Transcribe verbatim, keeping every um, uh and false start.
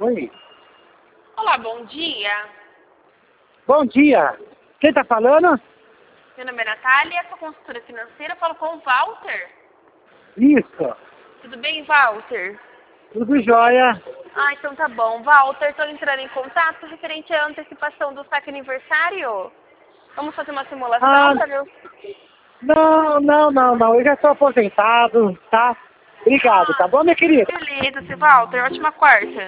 Oi. Olá, bom dia. Bom dia. Quem tá falando? Meu nome é Natália, sou consultora financeira, falo com o Walter. Isso. Tudo bem, Walter? Tudo jóia. Ah, então tá bom. Walter, estou entrando em contato referente à antecipação do saque aniversário. Vamos fazer uma simulação Ah, para ver... não, não, não, não. Eu já estou aposentado, tá? Obrigado, tá bom, minha querida? Beleza, seu Walter. Ótima quarta.